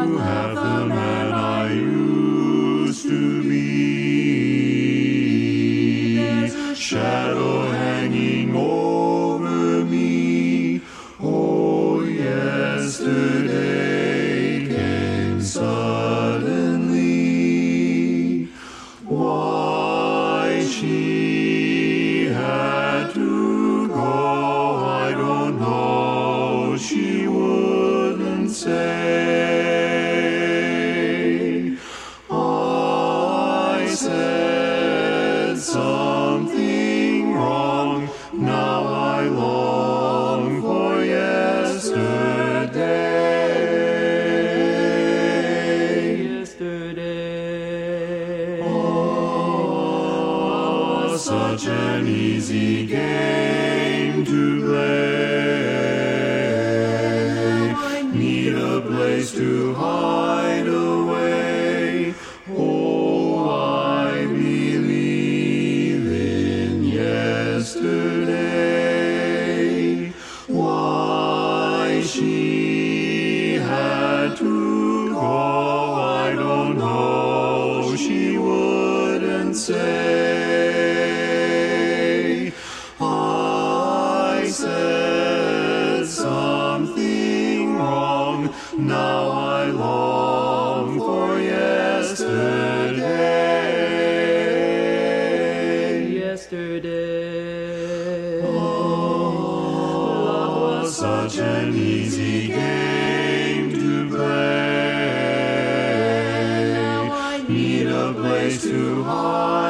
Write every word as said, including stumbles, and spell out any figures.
have the man I used to be. There's a shadow hanging over me. Oh, yesterday came suddenly. Why she had to go, I don't know. She wouldn't say. I said something wrong. Now I long for yesterday. Yesterday. Oh, such an easy game to play. Need a place to hide away. Oh, I believe in yesterday. Why she had to go, I don't know. She wouldn't say. I said something wrong. Now I long for yesterday. Yesterday. Oh, such an easy game to play. Need a place to hide